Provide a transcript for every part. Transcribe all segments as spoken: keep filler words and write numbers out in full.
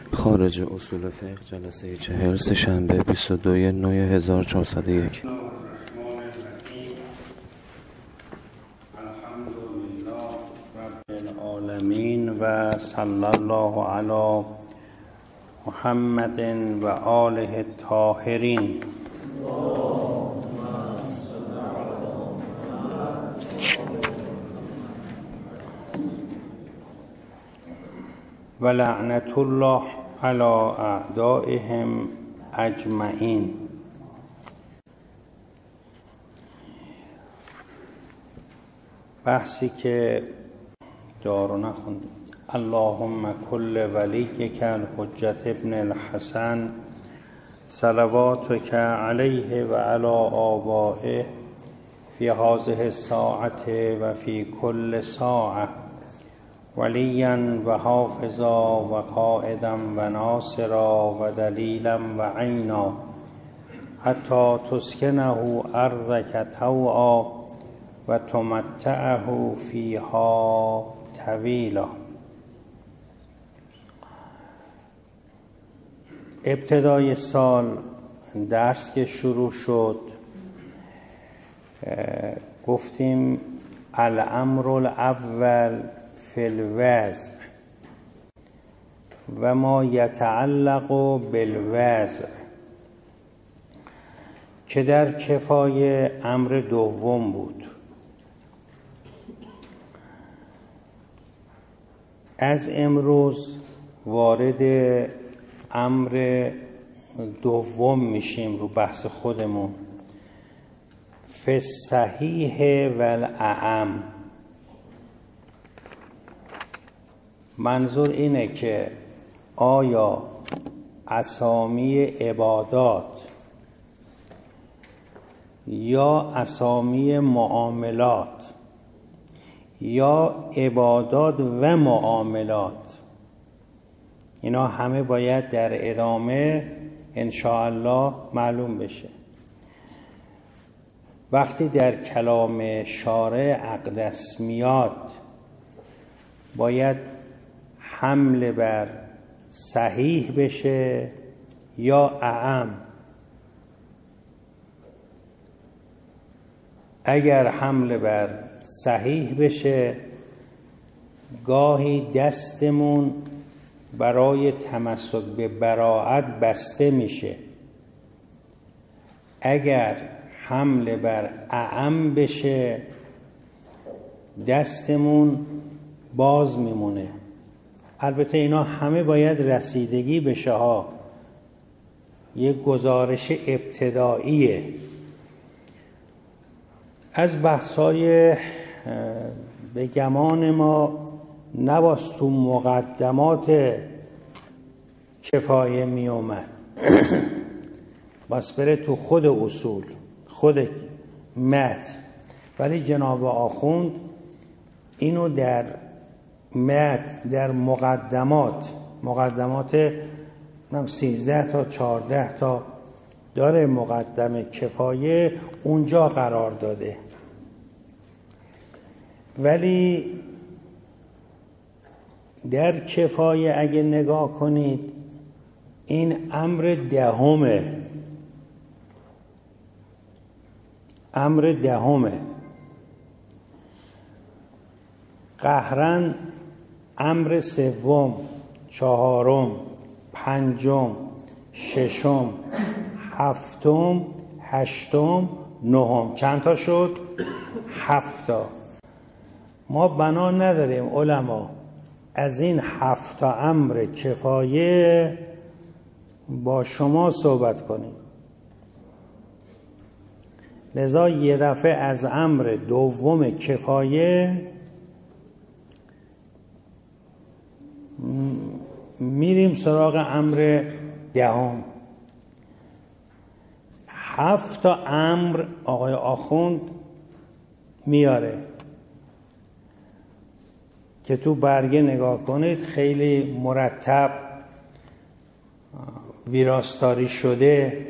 خارج اصول فقه جلسه چهل سه‌شنبه بیست و دو نوامبر هزار و چهارصد و یک. الحمدلله رب العالمین و صلی الله علی محمد و آله الطاهرین. و لعنت الله علی اعدائهم اجمعین. بحثی که دارو نخوندیم. اللهم کل ولیک الحجة ابن الحسن صلواتک علیه و علی آبائه فی هذه الساعة و فی کل ساعة ولیا و حافظا و قائدا و ناصرا و دلیلا و عینا حتی تسکنه ارضک طوعا و تمتعه فیها طویلا. ابتدای سال درس که شروع شد گفتیم الامر الاول فی الوضع و ما یتعلق بالوضع، که در کفایه امر دوم بود. از امروز وارد امر دوم میشیم رو بحث خودمون. فی الصحیح و الاعم. منظور اینه که آیا اسامی عبادات یا اسامی معاملات یا عبادات و معاملات، اینا همه باید در ادامه انشاءالله معلوم بشه. وقتی در کلام شارع اقدس میاد باید حمل بر صحیح بشه یا اعم. اگر حمل بر صحیح بشه گاهی دستمون برای تمسک به براءت بسته میشه. اگر حمل بر اعم بشه دستمون باز میمونه. البته اینا همه باید رسیدگی بشه ها. یک گزارش ابتداییه. از بحثای به گمان ما نباست تو مقدمات کفایه می اومد. بس بره تو خود اصول، خود متن. ولی جناب آخوند اینو در متن، در مقدمات مقدمات سیزده تا چهارده تا داره مقدمه کفایه، اونجا قرار داده. ولی در کفایه اگه نگاه کنید این امر دهمه، امر دهمه. قهرن امر سوم، چهارم، پنجم، ششم، هفتم، هشتم، نهم. چند تا شد؟ هفتا. ما بنا نداریم علما از این هفت امر کفایه با شما صحبت کنیم. لذا یه دفعه از امر دوم کفایه میریم سراغ امر دهم. هفت تا امر آقای آخوند میاره که تو برگه نگاه کنید خیلی مرتب ویراستاری شده.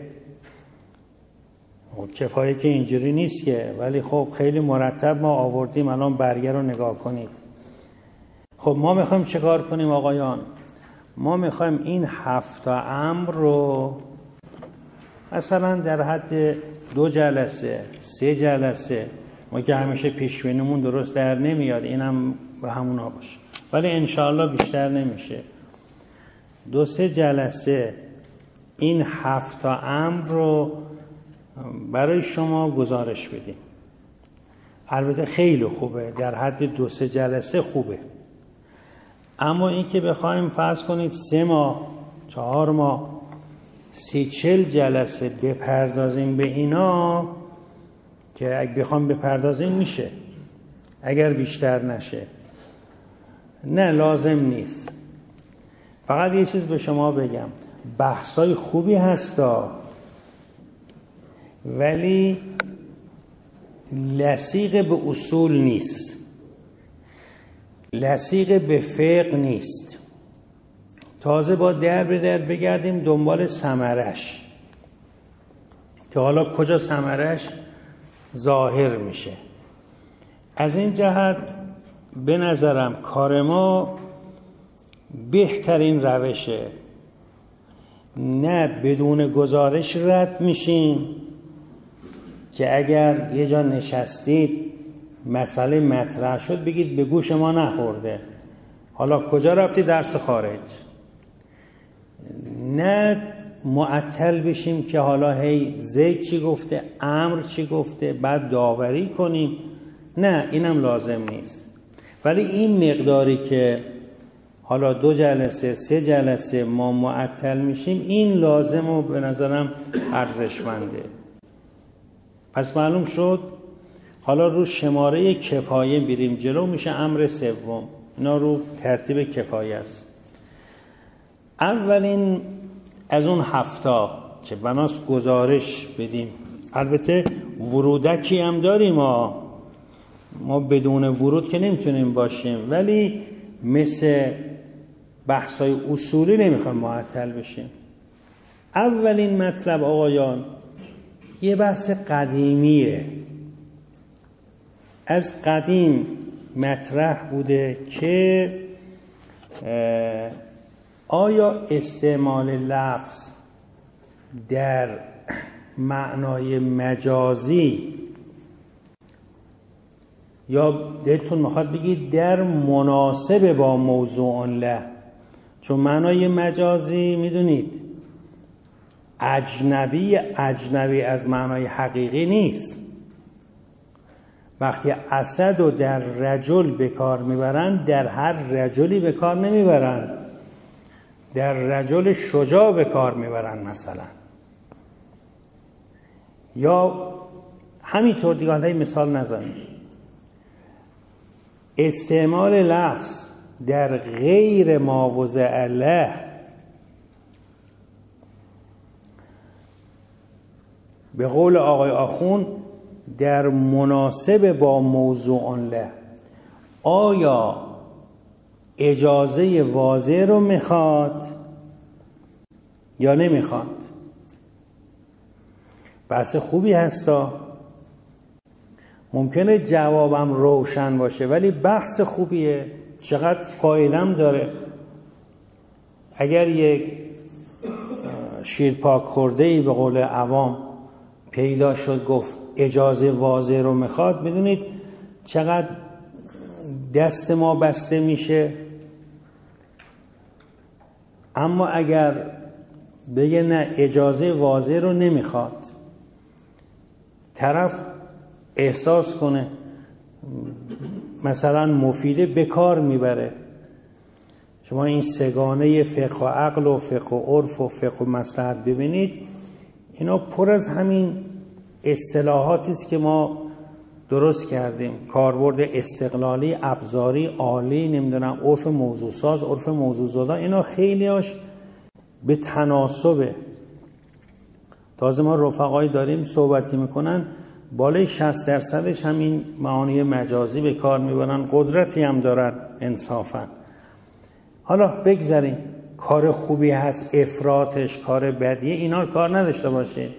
کفایه که اینجوری نیست که، ولی خب خیلی مرتب ما آوردیم. الان برگه رو نگاه کنید. خب ما میخوایم چه کار کنیم آقایان؟ ما میخوایم این هفت تا امر رو مثلا در حد دو جلسه سه جلسه، ما که همیشه پیشبینیمون درست در نمیاد، اینم به همونا باشه، ولی انشاءالله بیشتر نمیشه، دو سه جلسه این هفت تا امر رو برای شما گزارش بدیم. البته خیلی خوبه، در حد دو سه جلسه خوبه، اما این که بخوایم فرض کنید سه ماه چهار ماه سی چل جلسه بپردازیم به اینا، که اگه بخوام بپردازیم میشه اگر بیشتر نشه، نه لازم نیست. فقط یه چیز به شما بگم، بحثای خوبی هستا ولی لصیق به اصول نیست، لصیق به فقه نیست، تازه با در به در بگردیم دنبال ثمرش، که حالا کجا ثمرش ظاهر میشه. از این جهت به نظرم کار ما بهترین روشه، نه بدون گزارش رد میشیم که اگر یه جا نشستید مسئله مطرح شد بگید به گوش ما نخورده، حالا کجا رفتی درس خارج، نه معطل بشیم که حالا هی زید چی گفته امر چی گفته بعد داوری کنیم، نه اینم لازم نیست. ولی این مقداری که حالا دو جلسه سه جلسه ما معطل میشیم این لازم و به نظرم ارزشمنده. پس معلوم شد حالا رو شماره کفایه بریم جلو، میشه امر سوم، اینا رو ترتیب کفایه است. اولین از اون هفتا که بناست گزارش بدیم، البته ورودکی هم داریم، ما ما بدون ورود که نمیتونیم باشیم، ولی مثل بحثای اصولی نمیخوایم معطل بشیم. اولین مطلب آقایان یه بحث قدیمیه، از قدیم مطرح بوده که آیا استعمال لفظ در معنای مجازی یا دلتون میخواد بگید در مناسب با موضوع له، چون معنای مجازی میدونید اجنبی اجنبی از معنای حقیقی نیست. وقتی اسد رو در رجل به کار میبرن در هر رجلی به کار نمیبرن، در رجل شجاع به کار میبرن مثلا، یا همینطور دیگه. حالا مثال نزنید. استعمال لفظ در غیر ما وضع له به قول آقای آخوند در مناسب با موضوع له، آیا اجازه واضح رو میخواد یا نمیخواد؟ بحث خوبی هستا، ممکنه جوابم روشن باشه ولی بحث خوبیه، چقدر فایدم داره. اگر یک شیرپاک خورده‌ای به قول عوام پیدا شد گفت اجازه واضح رو میخواد، بدونید چقدر دست ما بسته میشه. اما اگر بگه نه اجازه واضح رو نمیخواد، طرف احساس کنه مثلا مفیده به کار میبره. شما این سگانه فقه و عقل و فقه و عرف و فقه و مصلحت ببینید، اینا پر از همین اصطلاحاتی است که ما درست کردیم، کاربرد استقلالی، ابزاری، عالی، نمیدونم عرف موضوع ساز، عرف موضوع زدا، اینا خیلیاش به تناسبه. تازه ما رفقایی داریم صحبتی میکنن بالای شصت درصدش همین معانی مجازی به کار میبرن، قدرتی هم دارن انصافا. حالا بگذاریم، کار خوبی هست، افراطش کار بدیه، اینا کار نداشته باشید.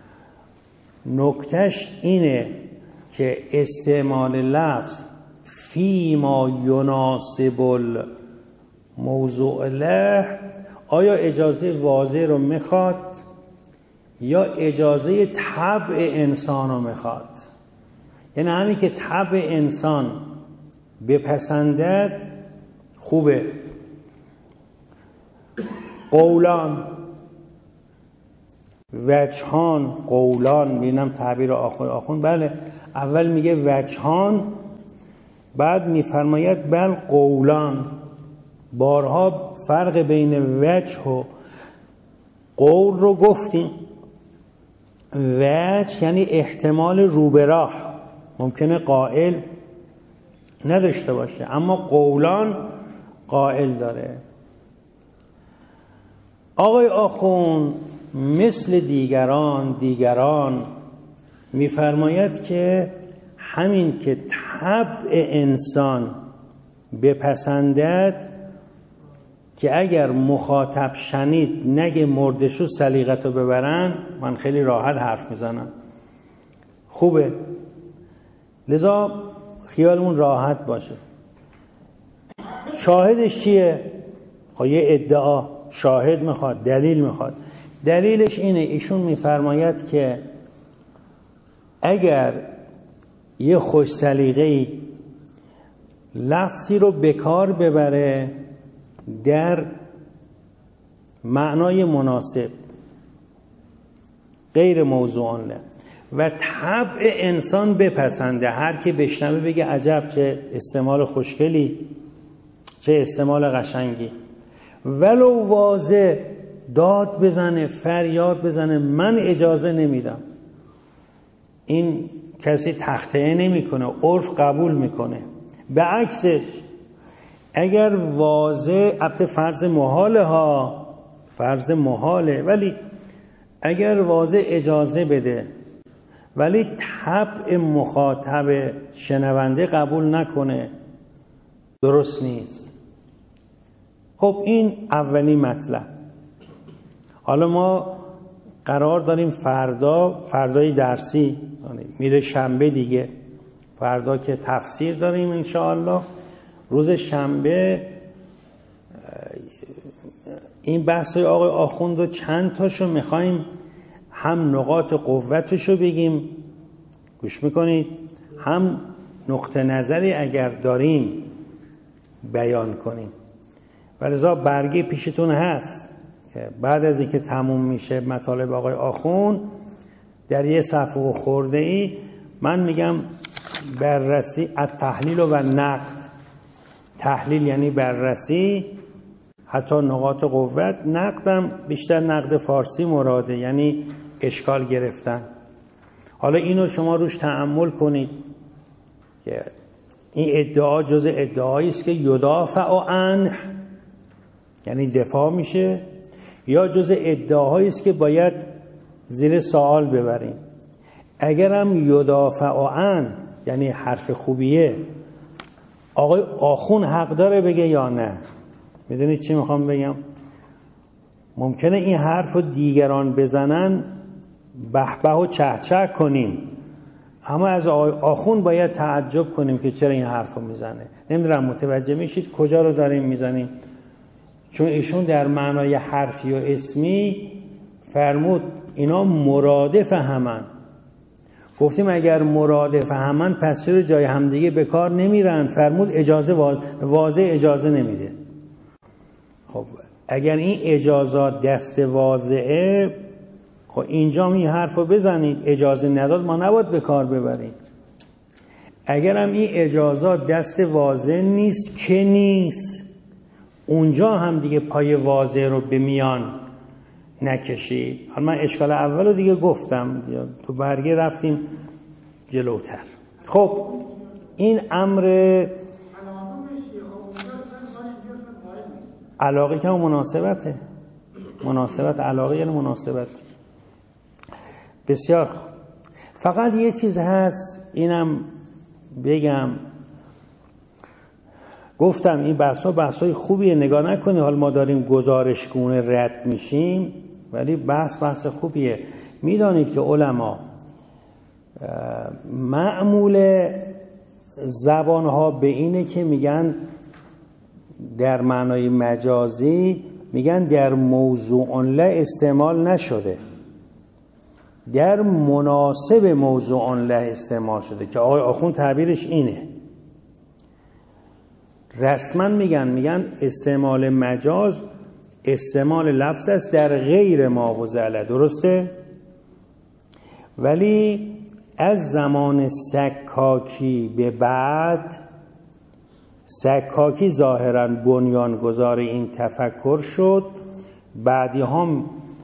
نکتهش اینه که استعمال لفظ فی ما یناسب موضوع له آیا اجازه واضح رو میخواد یا اجازه طبع انسان رو میخواد؟ یعنی همین که طبع انسان بپسندد خوبه. قولان وجهان قولان، بینم تعبیر آخون آخون بله، اول میگه وجهان بعد میفرماید بل قولان. بارها فرق بین وجه و قول رو گفتیم. وجه یعنی احتمال رو به راه، ممکنه قائل نداشته باشه، اما قولان قائل داره. آقای آخوند مثل دیگران دیگران میفرماید که همین که طبع انسان بپسندد که اگر مخاطب شنید نگه مردشو سلیقتو ببرن، من خیلی راحت حرف میزنم، خوبه، لذا خیالمون راحت باشه. شاهدش چیه؟ خب یه ادعا شاهد میخواد، دلیل میخواد. دلیلش اینه، ایشون میفرماید که اگر یه خوش سلیقه‌ای لفظی رو بکار ببره در معنای مناسب غیر موضوعان له و طبع انسان بپسنده، هر کی بشنوه بگه عجب چه استعمال خوشگلی، چه استعمال قشنگی، ولو واضح داد بزنه فریاد بزنه من اجازه نمیدم، این کسی تخطئه نمیکنه، عرف قبول میکنه. به عکسش اگر واضح، البته فرض محاله ها، فرض محاله، ولی اگر واضح اجازه بده ولی طبع مخاطب شنونده قبول نکنه درست نیست. خب این اولین مطلب. حالا ما قرار داریم فردا، فردای درسی میره شنبه دیگه، فردا که تفسیر داریم انشاءالله، روز شنبه این بحثای آقای آخوند رو چند تاشو میخوایم هم نقاط قوتشو بگیم، گوش میکنید، هم نقطه نظری اگر داریم بیان کنیم. ولذا برگه پیشتون هست که بعد از اینکه تموم میشه مطالب آقای آخوند در یه صفحه و خورده ای من میگم بررسی التحلیل و نقد. تحلیل یعنی بررسی، حتی نقاط قوت. نقدم بیشتر نقد فارسی مراده، یعنی اشکال گرفتن. حالا اینو شما روش تأمل کنید که این ادعا جز ادعایی است که یدافع عنه، یعنی دفاع میشه، یا جز ادعاهایی است که باید زیر سوال ببریم. اگرم یدافع عنه یعنی حرف خوبیه، آقای آخوند حق داره بگه یا نه؟ میدونید چی میخوام بگم؟ ممکنه این حرف رو دیگران بزنن به به و چه چه کنیم، اما از آقای آخوند باید تعجب کنیم که چرا این حرف رو میزنه. نمیدونم متوجه میشید کجا رو داریم میزنیم؟ چون ایشون در معنای حرفی و اسمی فرمود اینا مرادف همن. گفتیم اگر مرادف همن پس چرا جای همدیگه به کار نمیرن؟ فرمود اجازه واضح اجازه نمیده. خب اگر این اجازات دست واضحه، خب اینجا این حرف رو بزنید، اجازه نداد ما نباید به کار ببریم. اگر هم این اجازات دست واضح نیست که نیست، اونجا هم دیگه پای واضح رو به میان نکشید. حالا من اشکال اول رو دیگه گفتم، تو برگه رفتیم جلوتر. خب این امر علاقه که مناسبته، مناسبت علاقه یعنی مناسبت. بسیار خوب. فقط یه چیز هست اینم بگم، گفتم این بحثا بحثای خوبیه، نگاه نکنی حال ما داریم گزارشگونه رد میشیم، ولی بحث بحث خوبیه. میدانید که علما معمول زبانها به اینه که میگن در معنای مجازی میگن در موضوع له استعمال نشده، در مناسب موضوع له استعمال شده که آقای آخوند تعبیرش اینه. رسما میگن میگن استعمال مجاز استعمال لفظ است در غیر ماوضع له، درسته؟ ولی از زمان سکاکی به بعد، سکاکی ظاهراً بنیانگذار این تفکر شد، بعدی هم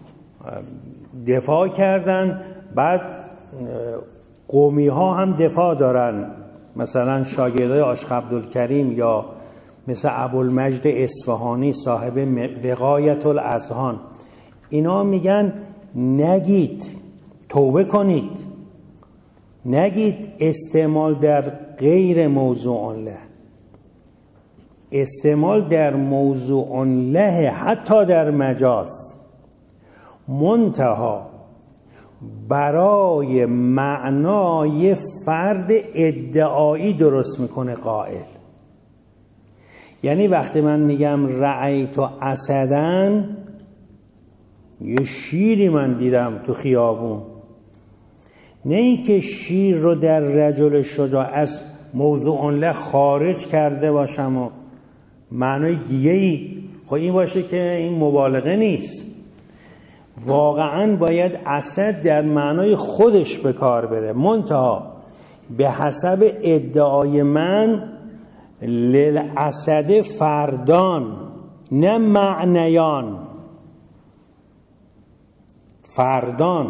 دفاع کردن، بعد قومی ها هم دفاع دارن، مثلا شاگردای عاشق عبدالکریم یا مثل ابوالمجد اصفهانی صاحب وقایت الاذهان، اینا میگن نگید، توبه کنید، نگید استعمال در غیر موضوع له، استعمال در موضوع له حتی در مجاز، منتها برای معنای فرد ادعایی درست میکنه قائل. یعنی وقتی من میگم رأیت اسدن، یه شیری من دیدم تو خیابون، نه ای که شیر رو در رجل شجاع از موضوع له خارج کرده باشم و معنای دیگه ای خب این باشه که این مبالغه نیست. واقعا باید اسد در معنای خودش به کار بره، منتها به حسب ادعای من للاسد فردان نه معنیان، فردان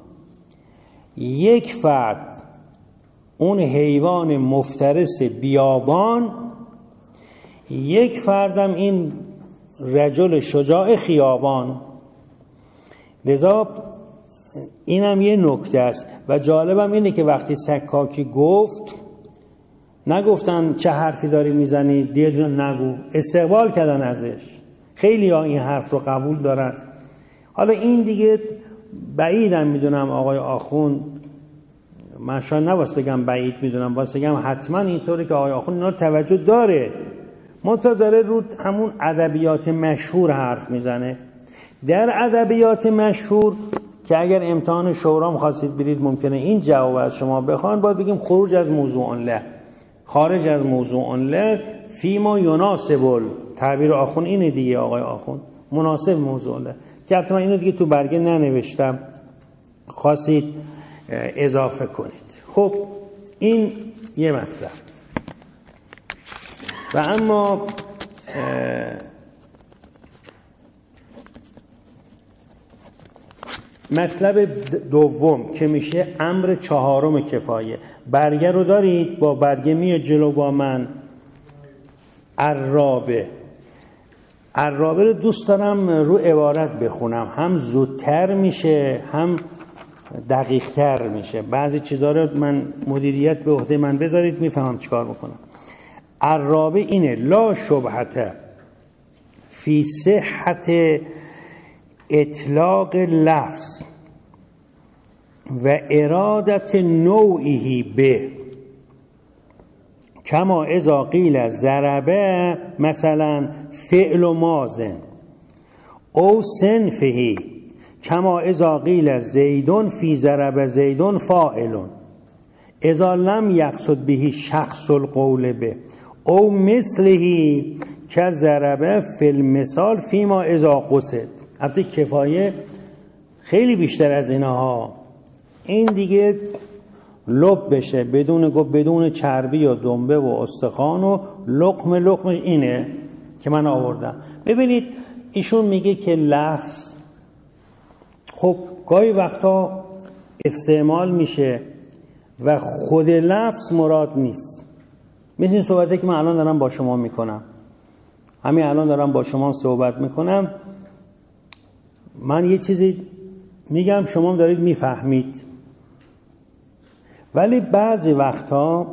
یک فرد، اون حیوان مفترس بیابان، یک فردم این رجل شجاع خیابان. لذا اینم یه نکته است و جالبم اینه که وقتی سکاکی گفت نگفتن چه حرفی داری میزنی دیگه نگو، استقبال کردن ازش. خیلی ها این حرف رو قبول دارن. حالا این دیگه بعیدم میدونم آقای آخوند، من شاید نباید بگم بعید میدونم، باید بگم حتما اینطوری که آقای آخوند اینا توجه داره، منتها داره رو همون ادبیات مشهور حرف میزنه. در ادبیات مشهور که اگر امتحان شورا می‌خواستید برید ممکنه این جواب از شما بخوان، باید بگیم خروج از موضوع له، خارج از موضوع له فیما یناسب، تعبیر آخوند اینه دیگه آقای آخوند، مناسب موضوع له، که البته من اینو دیگه تو برگه ننوشتم، خواستید اضافه کنید. خب این یه مطلب. و اما مطلب دوم که میشه امر چهارم کفایه، برگه رو دارید؟ با برگه میاد جلو با من. عرابه، عرابه رو دوست دارم رو عبارت بخونم، هم زودتر میشه هم دقیق تر میشه. بعضی چیزا رو من مدیریت به عهده من بذارید میفهمم چیکار بکنم. عرابه اینه: لا شبهت فی صحت اطلاق لفظ و ارادت نوعی به، کما اذا قیل ضربه مثلا فعل ماضن او صنفه، کما اذا قیل زیدون فی ضرب زیدون فاعلون، اذا لم یقصد به شخص القول به، او مثله که ضربه فی المثال فیما اذا قصد. البته کفایه خیلی بیشتر از اینها، این دیگه لب بشه بدون گفت بدون چربی و دنبه و استخوان و لقم لقم اینه که من آوردم. ببینید ایشون میگه که لفظ خب گاهی وقتا استعمال میشه و خود لفظ مراد نیست. مثل این صحبتی که من الان دارم با شما میکنم، همین الان دارم با شما صحبت میکنم، من یه چیزی میگم شما دارید میفهمید، ولی بعضی وقتا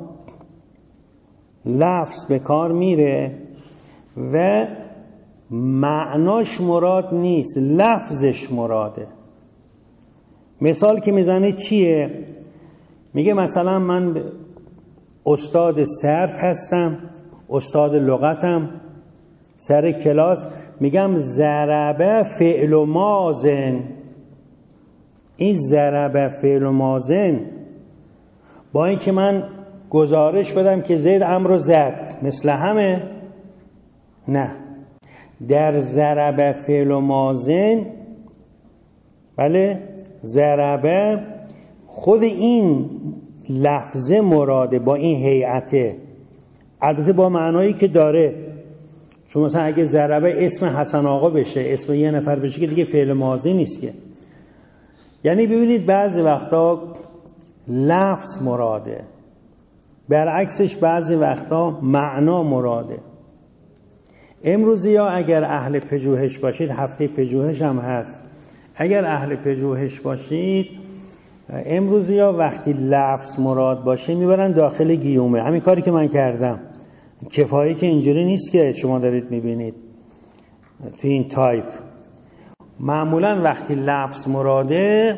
لفظ به کار میره و معناش مراد نیست، لفظش مراده. مثال که میزنه چیه؟ میگه مثلا من استاد صرف هستم، استاد لغتم، سر کلاس میگم ضربه فعل و ماضن. این ضربه فعل و ماضن با اینکه من گزارش بدم که زید امر رو زد مثل همه، نه، در ضربه فعل و ماضن، بله، ضربه خود این لفظه مراده با این هیئته، البته با معنایی که داره. چون مثلا اگه ضربه اسم حسن آقا بشه، اسم یه نفر بشه، که دیگه فعل ماضی نیست که. یعنی ببینید بعضی وقتا لفظ مراده، برعکسش بعضی وقتا معنا مراده. امروزی ها اگر اهل پژوهش باشید، هفته پژوهش هم هست، اگر اهل پژوهش باشید امروزی ها وقتی لفظ مراد باشه میبرن داخل گیومه. همین کاری که من کردم. کفایی که اینجوری نیست که شما دارید میبینید تو این تایپ. معمولا وقتی لفظ مراده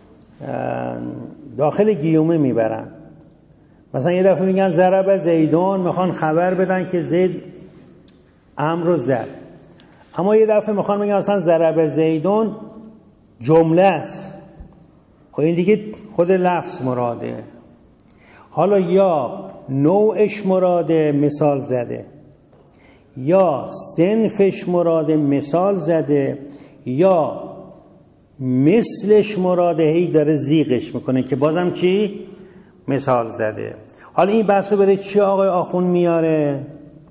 داخل گیومه میبرن. مثلا یه دفعه میگن ضرب زیدون، میخوان خبر بدن که زید امر رو زد. اما یه دفعه میخوان بگن مثلا ضرب زیدون جمله است. خب این دیگه خود لفظ مراده. حالا یا نوعش مراده مثال زده، یا صنفش مراده مثال زده، یا مثلش مراده هی داره زیغش میکنه که بازم چی؟ مثال زده. حالا این بحثو بره چی آقای آخون میاره؟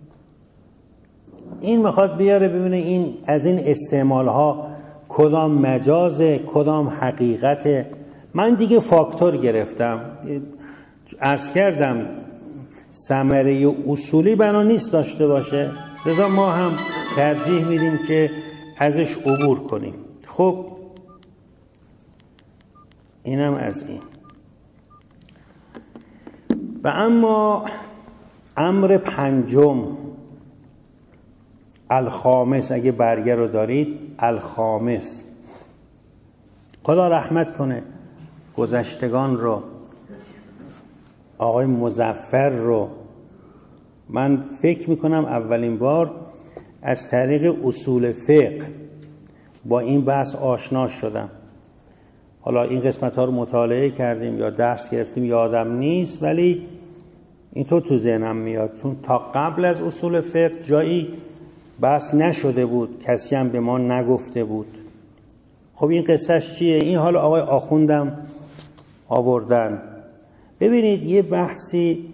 این میخواد بیاره ببینه این از این استعمال ها کدام مجازه کدام حقیقته. من دیگه فاکتور گرفتم، عرض کردم ثمره اصولی بنا نیست داشته باشه، لذا ما هم ترجیح میدیم که ازش عبور کنیم. خب اینم از این. و اما امر پنجم، الخامس، اگه برگه رو دارید، الخامس. خدا رحمت کنه گذشتگان رو، آقای مظفر رو. من فکر میکنم اولین بار از طریق اصول فقه با این بحث آشنا شدم. حالا این قسمت ها رو مطالعه کردیم یا درس گرفتیم یادم نیست، ولی اینطور تو ذهنم میاد چون تا قبل از اصول فقه جایی بحث نشده بود، کسی هم به ما نگفته بود. خب این قصهش چیه؟ این حالا آقای آخوندم آوردن. ببینید یه بحثی،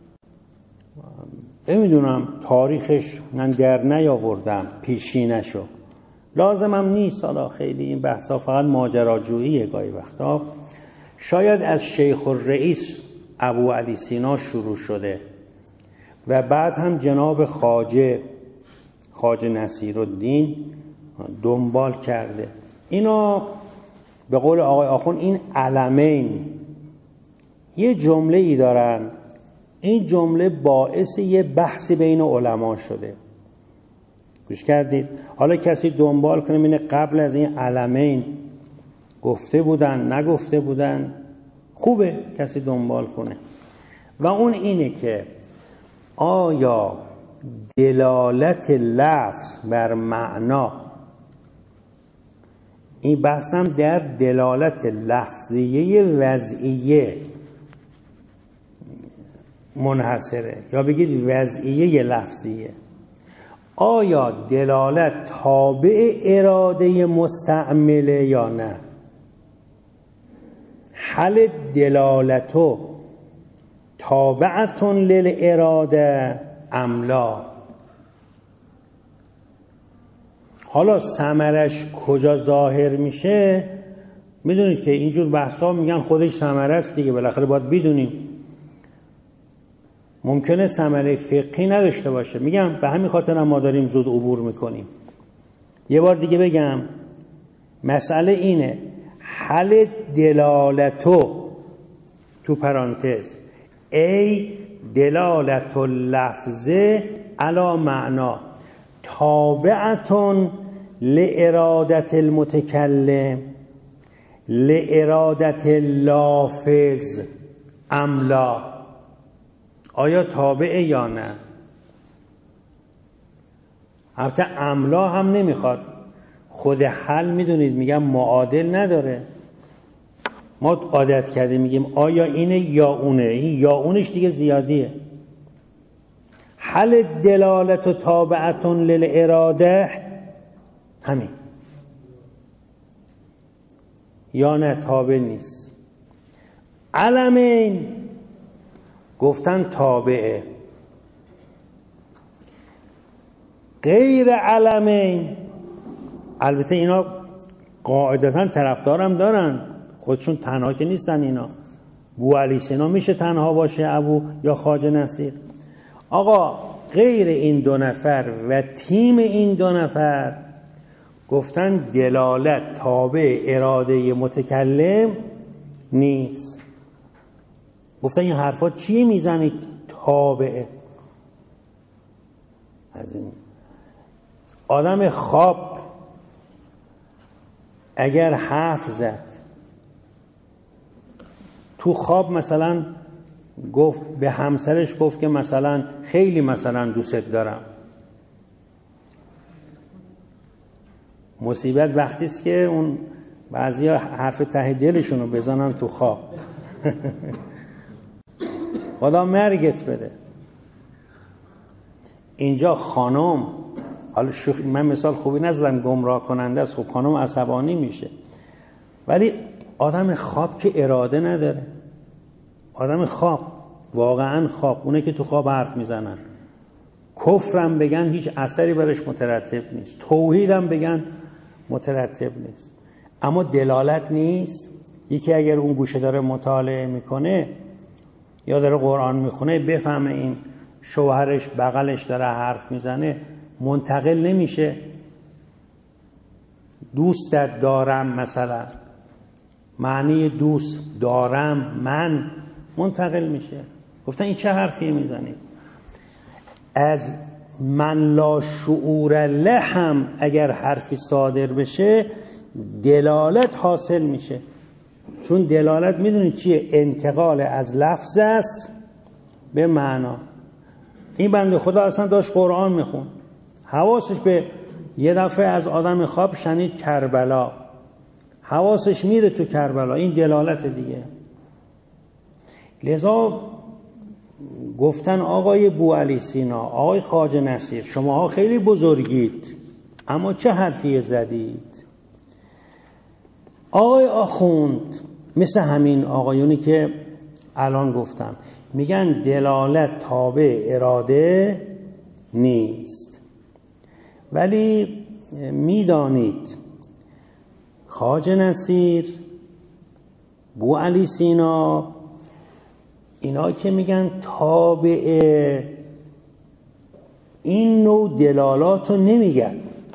نمیدونم تاریخش من در نیاوردم، پیشی نشو، لازمم نیست. حالا خیلی این بحثا فقط ماجراجوییه گاهی وقتا. شاید از شیخ الرئیس ابو علی سینا شروع شده و بعد هم جناب خواجه خواجه نصیرالدین دنبال کرده. اینا به قول آقای آخون این علمین یه جمله ای دارن، این جمله باعث یه بحثی بین علما شده. گوش کردید؟ حالا کسی دنبال کنه ببینه قبل از این علمین گفته بودن نگفته بودن، خوبه کسی دنبال کنه. و اون اینه که آیا دلالت لفظ بر معنا، این بحث هم در دلالت لفظیه وضعیه منحصره، یا بگید وضعیه لفظیه. آیا دلالت تابع اراده مستعمله یا نه؟ هل دلالتو تابعتون للاراده ام لا؟ حالا ثمرش کجا ظاهر میشه؟ میدونید که اینجور بحثا میگن خودش ثمره است دیگه، بالاخره باید بدونیم. ممکنه ثمره فقهی نداشته باشه. میگم به همین خاطر هم ما داریم زود عبور میکنیم. یه بار دیگه بگم، مسئله اینه هل دلالتو تو پرانتز ای دلالت اللفظه علی معنا تابعتون لارادت المتکلم لارادت اللافظ ام لا؟ آیا تابعه یا نه؟ البته املا هم نمیخواد. خود حل میدونید میگم معادل نداره. ما عادت کردیم میگیم آیا اینه یا اونه، این یا اونش دیگه زیادیه. حل دلالت و تابعتون للاراده همین، یا نه تابع نیست. علمین گفتن تابعه، غیر علمین البته اینا قاعدتا طرفدارم دارن، خودشون تنها که نیستن. اینا بوعلی سینا میشه تنها باشه، ابو یا خواجه نصیر. آقا غیر این دو نفر و تیم این دو نفر گفتن دلالت تابع اراده متکلم نیست. گفتن این حرفا چی میزنید تابعه؟ از این آدم خواب اگر حرف زد تو خواب، مثلا گفت به همسرش گفت که مثلا خیلی مثلا دوست دارم، مصیبت وقتی است که اون بعضیا حرف ته دلشون رو بزنن تو خواب. خدا مرگت بده. اینجا خانم، حالا شوخی، من مثال خوبی نزدم، گمراه کننده است، خب خانم عصبانی میشه، ولی آدم خواب که اراده نداره. آدم خواب، واقعا خواب، اونه که تو خواب حرف میزنن، کفرم بگن هیچ اثری برش مترتب نیست، توحیدم بگن مترتب نیست، اما دلالت نیست. یکی اگر اون گوشه داره مطالعه میکنه یا داره قرآن میخونه بفهمه این شوهرش بغلش داره حرف میزنه، منتقل نمیشه. دوستت دارم مثلا، معنی دوست دارم من منتقل میشه. گفتن این چه حرفی میزنید؟ از من لا شعور له هم اگر حرفی صادر بشه دلالت حاصل میشه. چون دلالت میدونید چیه؟ انتقال از لفظ است به معنا. این بنده خدا اصلا داشت قرآن میخون، حواسش به یه دفعه از آدم خواب شنید کربلا، حواسش میره تو کربلا، این دلالت دیگه. لذا گفتن آقای بوعلی سینا، آقای خواجه نصیر، شماها خیلی بزرگید اما چه حرفی زدید؟ آقای آخوند مثل همین آقایونی که الان گفتم میگن دلالت تابع اراده نیست. ولی میدانید خواجه نصیر، بوعلی سینا، اینا که میگن تابع این نوع دلالات رو نمیگن،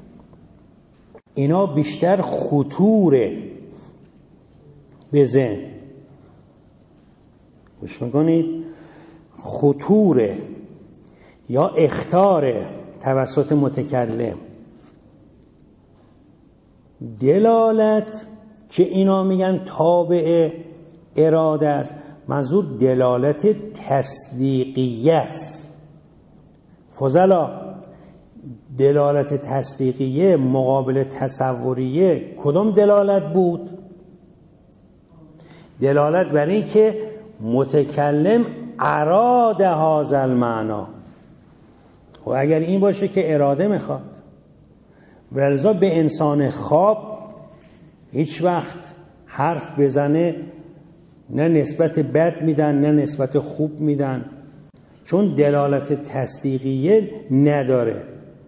اینا بیشتر خطوره به ذهن. گوش میکنید؟ خطوره یا اخطاره توسط متکلم. دلالت که اینا میگن تابع اراده است، منظور دلالت تصدیقیه است. فضلا دلالت تصدیقیه مقابل تصوریه کدام دلالت بود؟ دلالت بر این که متکلم اراد هذا المعنا. و اگر این باشه که اراده میخواد، ولذا به انسان خواب هیچ وقت حرف بزنه نه نسبت بد میدن نه نسبت خوب میدن، چون دلالت تصدیقیه نداره.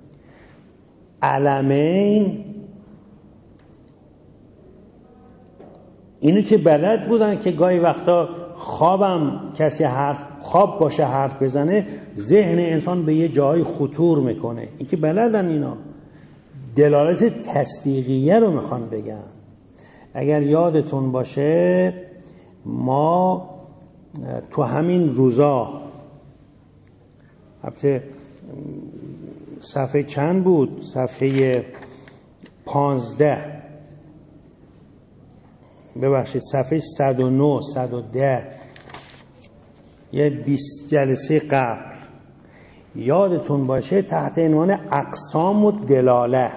علمین اینو که بلد بودن که گاهی وقتا خوابم کسی حرف خواب باشه حرف بزنه، ذهن انسان به یه جای خطور میکنه. این که بلدن اینا دلالت تصدیقیه رو میخوان بگن. اگر یادتون باشه ما تو همین روزا، البته صفحه چند بود؟ صفحه پانزده، ببخشید صفحه صد و نه صد و ده، یه بیست جلسه قبل یادتون باشه تحت عنوان اقسام و دلاله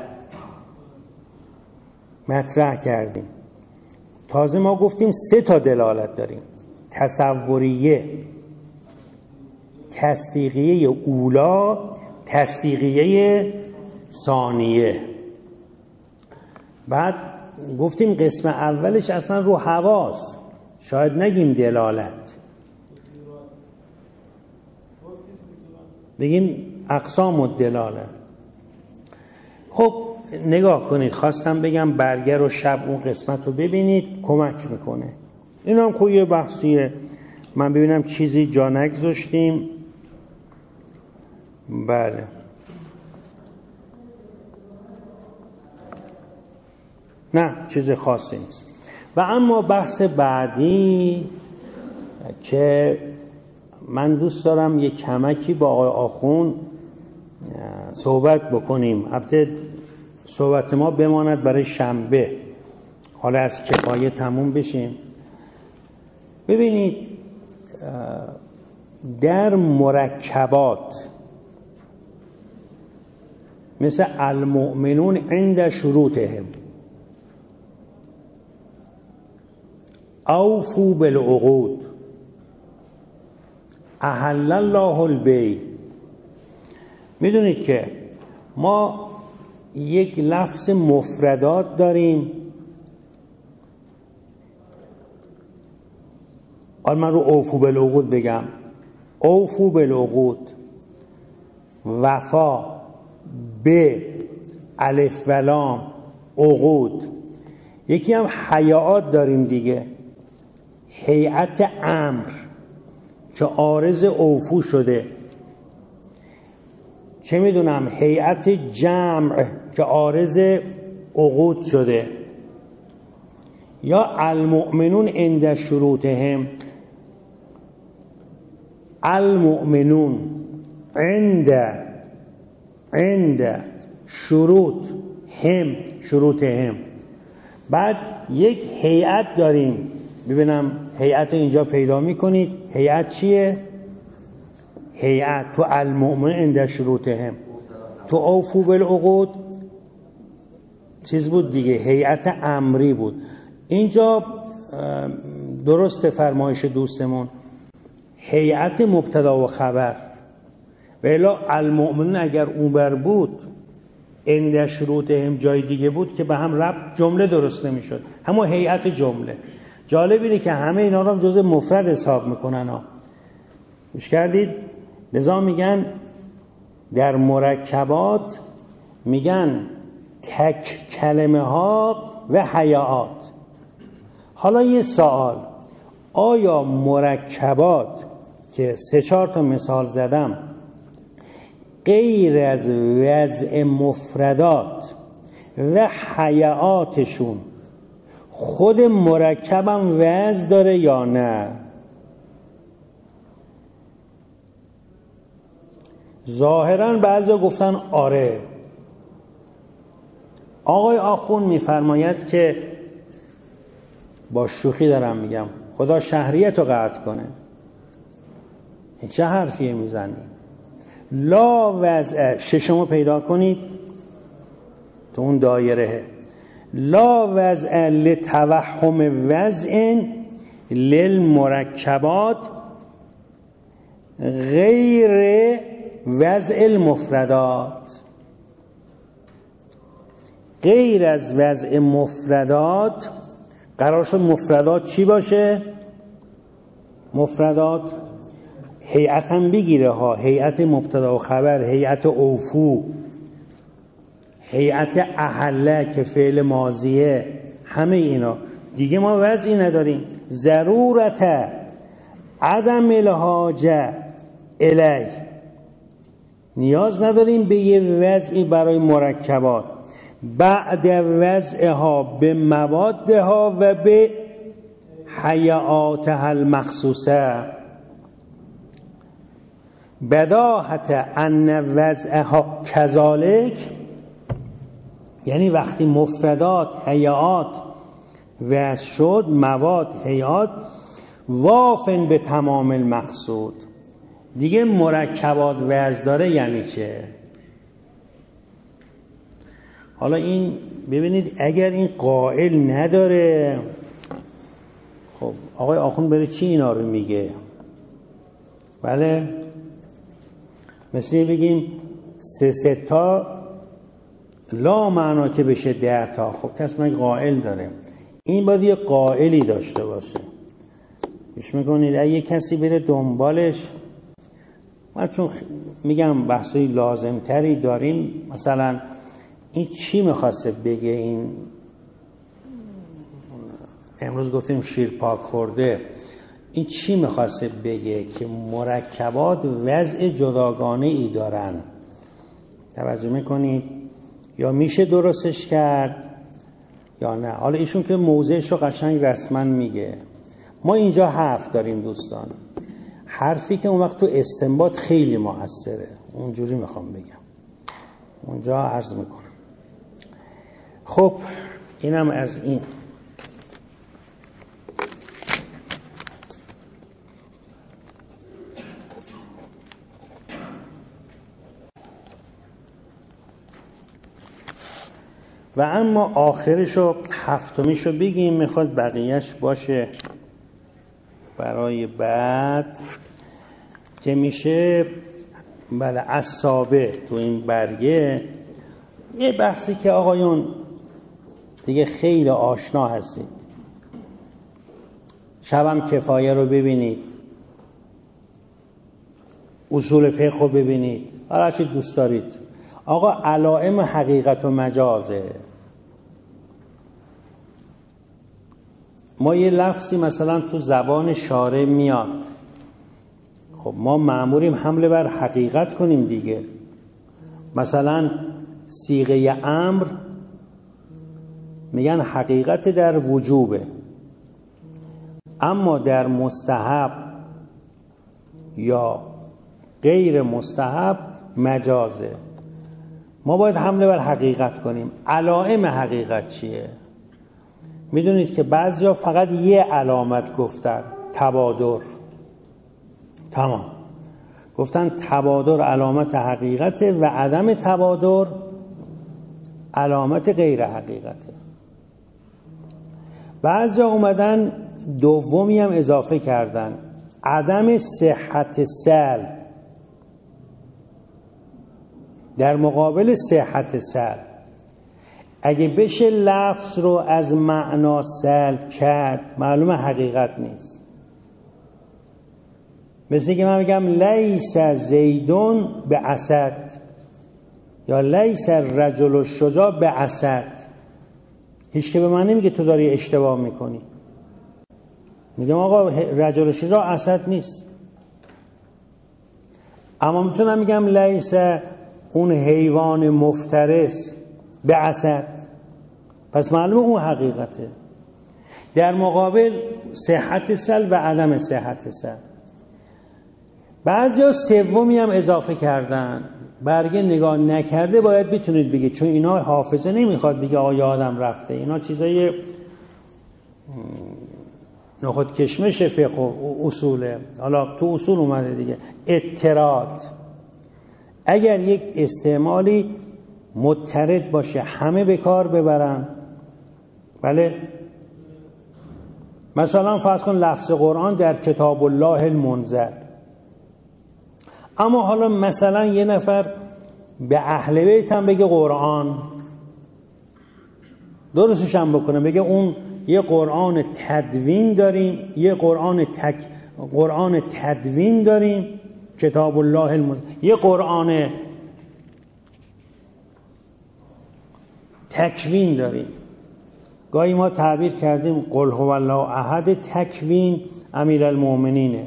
مطرح کردیم. تازه ما گفتیم سه تا دلالت داریم: تصوریه، تصدیقیه اولا، تصدیقیه ثانیه. بعد گفتیم قسم اولش اصلا رو حواس، شاید نگیم دلالت، بگیم اقسام و دلاله. خب نگاه کنید، خواستم بگم برگر و شب اون قسمت رو ببینید، کمک میکنه. این هم که یه بحثیه. من ببینم چیزی جا نگذاشتیم. بله نه چیز خاصی نیست. و اما بحث بعدی که من دوست دارم یک کمکی با آقای آخوند صحبت بکنیم، البته صحبت ما بماند برای شنبه، حالا از کفایه تموم بشیم. ببینید در مرکبات مثل المؤمنون عند شروطهم، اوفوا بالعقود، احل الله البیع، میدونید که ما یک لفظ مفردات داریم. حالا من رو اوفوا بالعقود بگم، اوفوا بالعقود، وفا به الف و لام عقود. یکی هم حیات داریم دیگه، هیئت امر که عارض اوفو شده، چه میدونم هیئت جمع که عارض عقود شده، یا المؤمنون عند شروطهم، المؤمنون عند عند شروط هم شروطهم. بعد یک هیئت داریم، ببینم هیئت اینجا پیدا میکنید. هیئت چیه؟ هیئت تو المؤمن عند شروطهم، تو اوفوا بالعقود چیز بود دیگه، هیئت امری بود. اینجا درست فرمایش دوستمون، هیئت مبتدا و خبر. و الا المؤمن اگر اونور بود عند شروطهم جای دیگه بود که به هم ربط جمله درست نمیشد، همون هیئت جمله. جالب اینه که همه اینا رو جزء مفرد حساب میکنن ها. گوش کردید؟ لذا میگن در مرکبات میگن تک کلمه ها و حیات. حالا یه سوال، آیا مرکبات که سه چهار تا مثال زدم غیر از وضع مفردات و حیاتشون خود مرکبم وضع داره یا نه؟ ظاهراً بعضیا گفتن آره. آقای آخوند میفرماید که با شوخی دارم میگم، خدا شهریت رو قطع کنه، این چه حرفیه میزنی؟ لا وضع ششمو پیدا کنید تو اون دایره، لا وضع لتوهم وضع للمرکبات غیر وضع المفردات. غیر از وضع مفردات قرار شد مفردات چی باشه؟ مفردات هیئت هم بگیره ها، هیئت مبتدا و خبر، هیئت اوفو، هیئت احله که فعل ماضیه، همه اینا دیگه ما وضعی نداریم. ضرورت عدم الحاجه الی، نیاز نداریم به یه وضعی برای مرکبات بعد وضعها به موادها و به حیاتها المخصوصه. بداهت ان وضعها کذالک، یعنی وقتی مفردات هیئات وضع شد، مواد هیئات، وافن به تمام المقصود، دیگه مرکبات وزن داره یعنی چه؟ حالا این ببینید اگر این قائل نداره، خب آقای آخوند بره چی اینا رو میگه؟ بله مثل بگیم سه سه تا لا معنا که بشه ده تا. خب کس مگه قائل داره؟ این باید یه قائلی داشته باشه. گوش میکنید اگه کسی بره دنبالش، من چون میگم بحثی لازم تری داریم، مثلا این چی میخواسته بگه؟ این امروز گفتیم شیر پاک خورده، این چی میخواسته بگه؟ که مرکبات وضع جداگانه ای دارن. توجه میکنید؟ یا میشه درستش کرد یا نه. حالا ایشون که موضعش رو قشنگ رسما میگه. ما اینجا حرف داریم دوستان، حرفی که اون وقت تو استنباط خیلی موثره، اونجوری میخوام بگم، اونجا عرض میکنم. خب اینم از این. و اما آخرشو هفتمیشو بگیم، میخواد بقیهش باشه برای بعد که میشه بله اصابه. تو این برگه یه بحثی که آقایون دیگه خیلی آشنا هستید، شبم کفایه رو ببینید، اصول فقه رو ببینید، هر چی دوست دارید. آقا علائم حقیقت و مجازه. ما یه لفظی مثلا تو زبان شارع میاد، خب ما مأموریم حمله بر حقیقت کنیم دیگه. مثلا صیغه امر میگن حقیقت در وجوبه، اما در مستحب یا غیر مستحب مجازه. ما باید حمله بر حقیقت کنیم. علائم حقیقت چیه؟ میدونید که بعضیا فقط یه علامت گفتن، تبادر. تمام گفتن تبادر علامت حقیقته و عدم تبادر علامت غیر حقیقته. بعضیا اومدن دومی هم اضافه کردن، عدم صحت سلب در مقابل صحت سلب. اگه بشه لفظ رو از معنا سلب کرد معلومه حقیقت نیست. مثل که من میگم لیس زیدون به اسد یا لیس الرجل الشجاع به اسد، هیچ که به من نمیگه تو داری اشتباه میکنی. میگم آقا رجل شجاع اسد نیست. اما میتونم میگم لیس اون حیوان مفترس به اسد، پس معلومه اون حقیقته. در مقابل صحت سلب و عدم صحت سلب. بعضیا سومی هم اضافه کردن، برگه نگاه نکرده باید بتونید بگید، چون اینا حافظه نمیخواد بگه آیا آدم رفته، اینا چیزای نخود کشمش فقه و اصوله. حالا تو اصول اومده دیگه. اضطراد، اگر یک استعمالی مضطرد باشه همه به کار ببرن. بله مثلا فرض کن لفظ قرآن در کتاب الله المنزل، اما حالا مثلا یه نفر به اهل بیت هم بگه قرآن، درستش هم بکنه، بگه اون یه قرآن تدوین داریم، یه قرآن تک قرآن تدوین داریم کتاب الله المنزل، یه قرآن تکوین داریم. گاهی ما تعبیر کردیم قل هو الله احد تکوین امیرالمؤمنینه،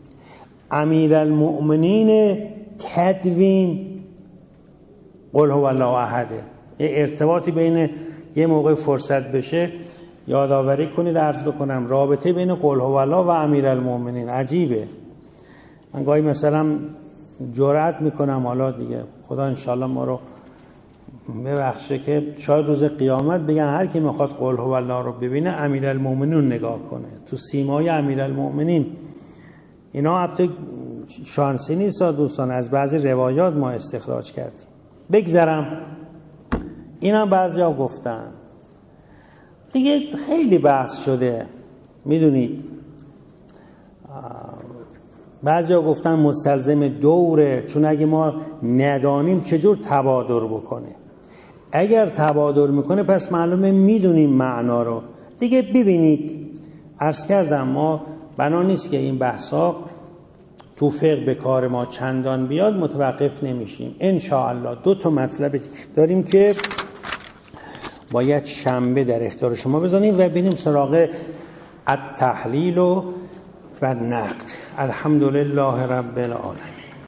امیرالمؤمنین تدوین قل هو الله احده. یه ارتباطی بین، یه موقع فرصت بشه یادآوری کنید عرض بکنم، رابطه بین قل هو الله و امیرالمؤمنین عجیبه. من گاهی مثلا جرأت میکنم، حالا دیگه خدا انشالله ما رو ببخشه، که شاید روز قیامت بگن هر کی میخواد قل هو الله رو ببینه امیرالمؤمنین نگاه کنه، تو سیمای امیرالمؤمنین. اینا البته شانسی نیست دوستان، از بعضی روایات ما استخراج کردیم. بگذرم، اینا بعضیا گفتن دیگه خیلی بحث شده، میدونید بعضیا گفتن مستلزم دوره، چون اگه ما ندانیم چجور تبادر بکنه، اگر تبادر میکنه پس معلومه میدونیم معنا رو دیگه. ببینید عرض کردم ما بنا نیست که این بحثا تو فقه به کار ما چندان بیاد متوقف نمیشیم ان شاء الله. دو تا مطلب داریم که باید شنبه در اختیار شما بذاریم و بریم سراغ التحلیل و نقد. الحمدلله رب العالمین.